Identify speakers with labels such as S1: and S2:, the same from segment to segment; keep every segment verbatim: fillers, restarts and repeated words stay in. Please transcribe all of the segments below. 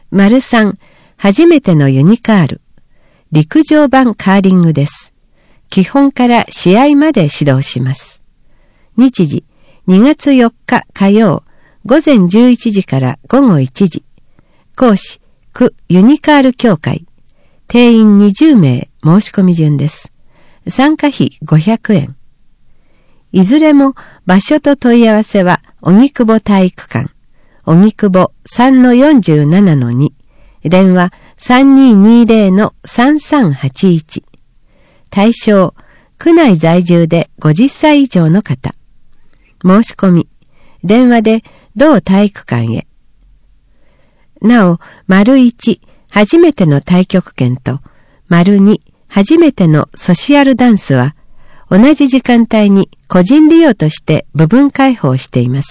S1: 丸さん、初めてのユニカール。陸上版カーリングです。基本から試合まで指導します。日時、にがつよっか火曜、午前じゅういちじから午後いちじ。講師、区ユニカール協会。定員にじゅうめい、申し込み順です。参加費ごひゃくえん。いずれも場所と問い合わせは、荻窪体育館。荻窪 さんのよんじゅうななのに。電話 さんにーにーぜろのさんさんはちいち。対象、区内在住でごじゅっさい以上の方。申し込み、電話で同体育館へ。なお、丸いち、初めての太極拳と、丸に、初めてのソシアルダンスは、同じ時間帯に個人利用として部分開放しています。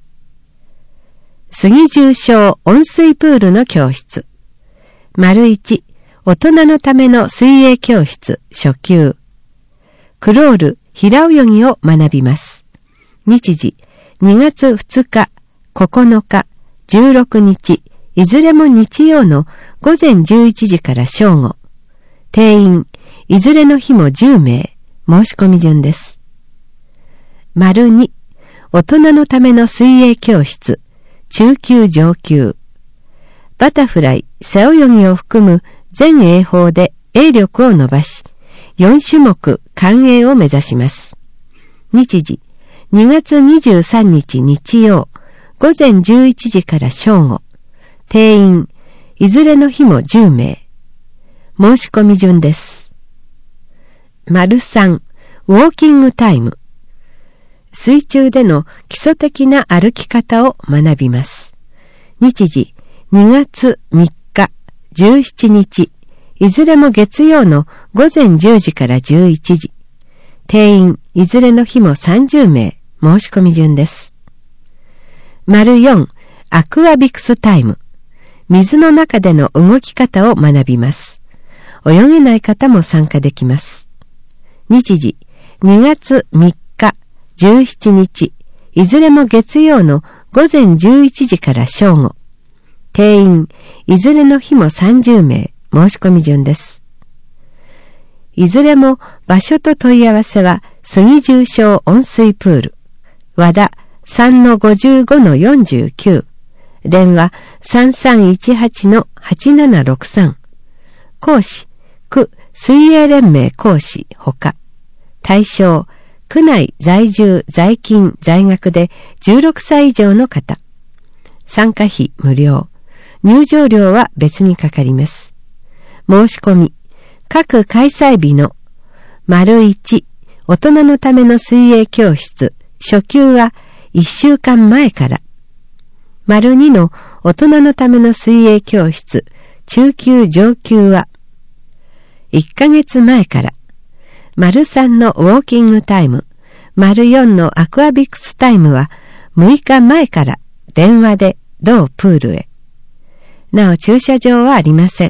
S1: 杉重小温水プールの教室。丸いち、大人のための水泳教室初級。クロール、平泳ぎを学びます。日時、にがつふつか、ここのか、じゅうろくにち、いずれも日曜の午前じゅういちじから正午。定員、いずれの日もじゅうめい、申し込み順です。丸に、大人のための水泳教室、中級上級。バタフライ、背泳ぎを含む全泳法で泳力を伸ばし、よんしゅもく完泳を目指します。日時、にがつにじゅうさんにち日曜、午前じゅういちじから正午。定員、いずれの日もじゅうめい。申し込み順です。丸さん、ウォーキングタイム。水中での基礎的な歩き方を学びます。日時、にがつみっか、じゅうしちにち、いずれも月曜の午前じゅうじからじゅういちじ。定員、いずれの日もさんじゅうめい、申し込み順です。丸よん、アクアビクスタイム。水の中での動き方を学びます。泳げない方も参加できます。日時、にがつみっか、じゅうしちにち、いずれも月曜の午前じゅういちじから正午。定員、いずれの日もさんじゅうめい、申し込み順です。いずれも場所と問い合わせは、杉重小温水プール、和田 さんのごじゅうごのよんじゅうきゅう、電話 さんさんいちはちのはちななろくさん。講師、区水泳連盟講師ほか。対象、区内在住在勤在学でじゅうろくさい以上の方。参加費無料。入場料は別にかかります。申し込み、各開催日の丸いち、大人のための水泳教室初級はいっしゅうかんまえから。丸にの大人のための水泳教室中級上級はいっかげつまえから。丸さんのウォーキングタイム、丸よんのアクアビクスタイムはむいかまえから電話で同プールへ。なお駐車場はありません。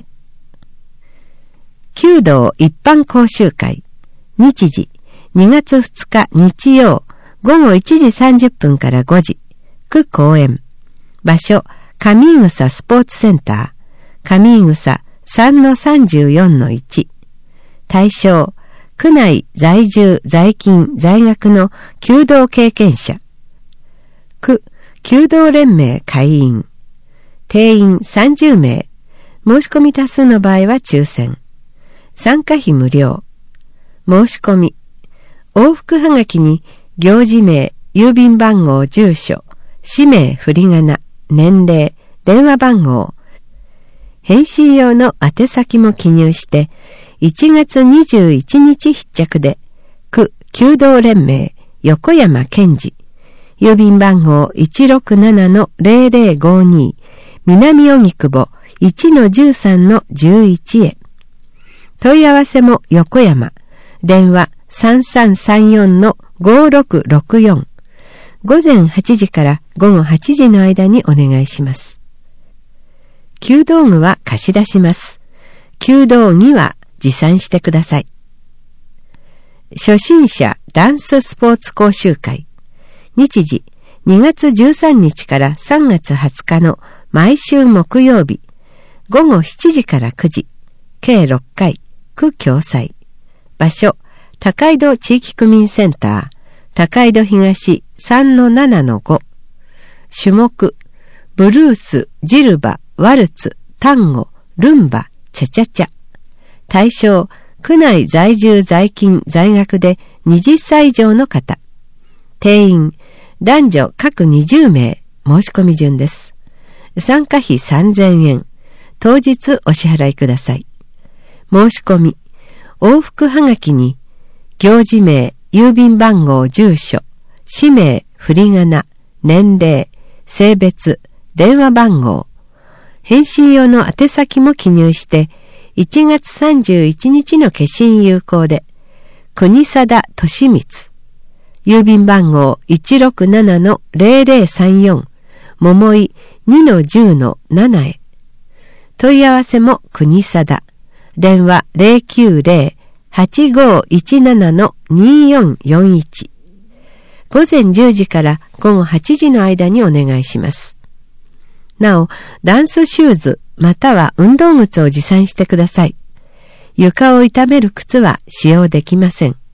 S1: 弓道一般講習会。日時、にがつふつか日曜、ごごいちじさんじゅっぷんからごじ。区公園。場所、上井草スポーツセンター。上井草 さんのさんじゅうよんのいち。対象、区内在住在勤在学の弓道経験者。区弓道連盟会員。定員さんじゅうめい。申し込み多数の場合は抽選。参加費無料。申し込み。往復はがきに行事名、郵便番号、住所、氏名、振り仮名、年齢、電話番号。返信用の宛先も記入して、いちがつにじゅういちにち必着で、区弓道連盟横山健二。郵便番号 いちろくななのぜろぜろごに。南荻窪 いちのじゅうさんのじゅういち へ。問い合わせも横山。電話さんさんさんよんのごろくろくよん。午前はちじからごごはちじの間にお願いします。弓道具は貸し出します。弓道着は持参してください。初心者ダンススポーツ講習会。日時、にがつじゅうさんにちからさんがつはつかの毎週木曜日、 ごごしちじからくじ、計ろっかい、区共催。場所、高井戸地域区民センター、高井戸東 さんのななのご。種目、ブルース、ジルバ、ワルツ、タンゴ、ルンバ、チャチャチャ。対象、区内在住在勤在学ではたち以上の方。定員、男女各にじゅうめい、申し込み順です。参加費さんぜんえん。当日お支払いください。申し込み、往復はがきに、行事名、郵便番号、住所、氏名、振り仮名、年齢、性別、電話番号、返信用の宛先も記入して、いちがつさんじゅういちにちの消印有効で、国定利光、郵便番号 いちろくななのぜろぜろさんよん、桃井 にのじゅうのなな へ。問い合わせも国定。電話 ゼロきゅうゼロ はちごいちななのによんよんいち。午前じゅうじから午後はちじの間にお願いします。なお、ダンスシューズまたは運動靴を持参してください。床を痛める靴は使用できません。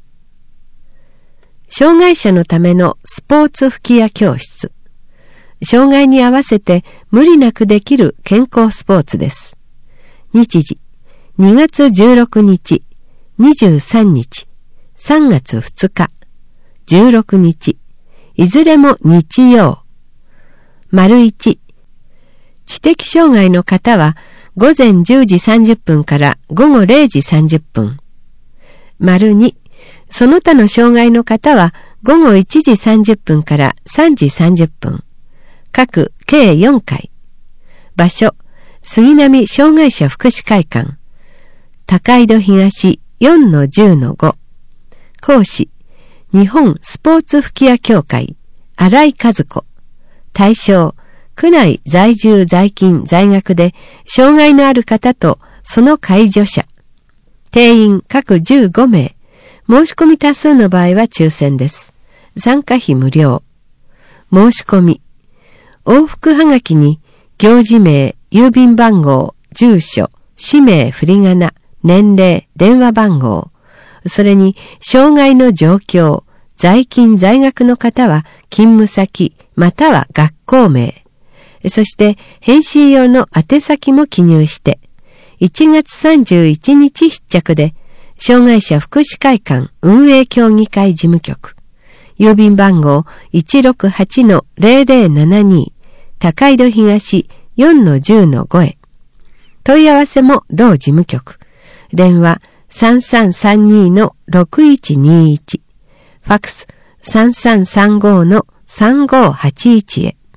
S1: 障害者のためのスポーツ吹き矢教室。障害に合わせて無理なくできる健康スポーツです。日時、にがつじゅうろくにち、にじゅうさんにち、さんがつふつか、じゅうろくにち、いずれも日曜。丸いち、知的障害の方は午前じゅうじさんじゅっぷんから午後れいじさんじゅっぷん。丸に、その他の障害の方は午後いちじさんじゅっぷんからさんじさんじゅっぷん。各計よんかい。場所、杉並障害者福祉会館。高井戸東 よんのじゅうのご。講師、日本スポーツ吹き矢協会、新井和子。対象、区内在住在勤在学で障害のある方とその介助者。定員各じゅうごめい。申し込み多数の場合は抽選です。参加費無料。申し込み。往復はがきに行事名、郵便番号、住所、氏名、振り仮名、年齢、電話番号、それに障害の状況、在勤在学の方は勤務先または学校名、そして返信用の宛先も記入して、いちがつさんじゅういちにち必着で、障害者福祉会館運営協議会事務局、郵便番号 いちろくはちのぜろぜろななに、高井戸東 よんのじゅうのご へ。問い合わせも同事務局。電話 さんさんさんにのろくいちにいち。ファックス さんさんさんごのさんごはちいち へ。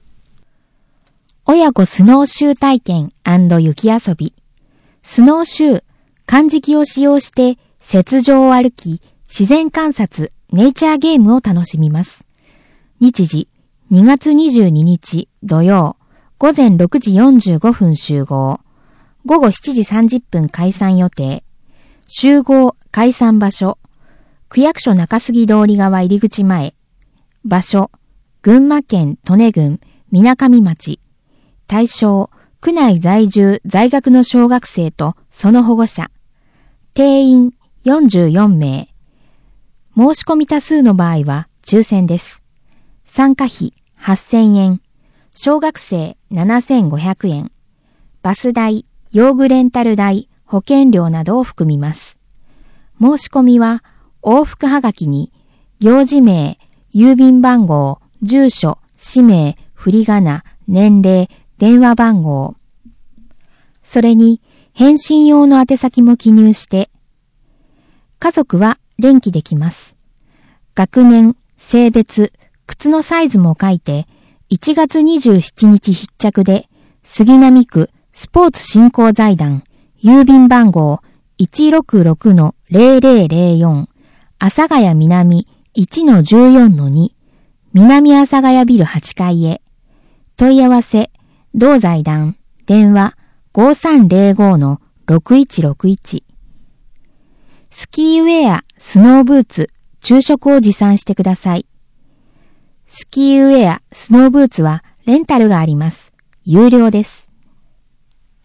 S2: 親子スノーシュー体験&雪遊び。スノーシュー、漢字機を使用して雪上を歩き、自然観察、ネイチャーゲームを楽しみます。日時、にがつにじゅうににち土曜、午前ろくじよんじゅうごふん集合。午後しちじさんじゅっぷん解散予定。集合解散場所。区役所中杉通り側入り口前。場所、群馬県利根郡水上町。対象、区内在住在学の小学生とその保護者。定員よんじゅうよんめい。申し込み多数の場合は抽選です。参加費はっせんえん。小学生ななせんごひゃくえん。バス代、用具レンタル代、保険料などを含みます。申し込みは往復はがきに行事名、郵便番号、住所、氏名、振り仮名、年齢、電話番号。それに返信用の宛先も記入して、家族は連記できます。学年、性別、靴のサイズも書いて、いちがつにじゅうしちにち必着で、杉並区スポーツ振興財団、郵便番号 いちろくろくのぜろぜろぜろよん、阿佐ヶ谷南 いちのじゅうよんのに、南阿佐ヶ谷ビルはちかいへ。問い合わせ、同財団、電話 ごさんぜろごのろくいちろくいち。スキーウェア、スノーブーツ、昼食を持参してください。スキーウェア、スノーブーツはレンタルがあります。有料です。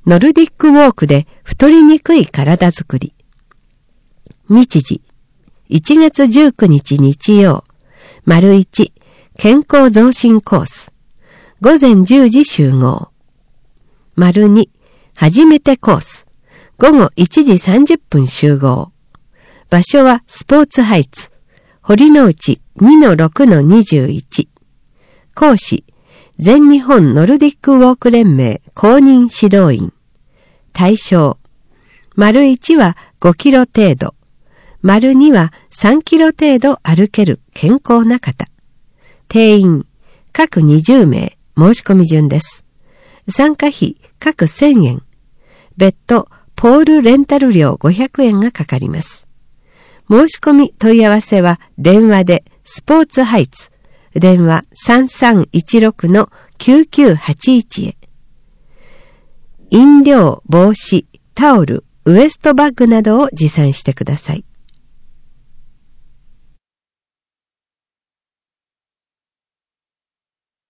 S1: ノルディックウォークで太りにくい体づくり。日時、いちがつじゅうくにち日曜、丸いち、健康増進コース。午前じゅうじ集合。丸に、初めてコース。午後いちじさんじゅっぷん集合。場所はスポーツハイツ。堀之内 にのろくのにじゅういち。講師、全日本ノルディックウォーク連盟公認指導員。対象、丸いちはごキロ程度。丸にはさんキロ程度歩ける健康な方。定員、各にじゅうめい、申し込み順です。参加費、各せんえん。別途、ポールレンタル料ごひゃくえんがかかります。申し込み問い合わせは電話でスポーツハイツ、電話 さんさんいちろくのきゅうきゅうはちいち へ。飲料、帽子、タオル、ウエストバッグなどを持参してください。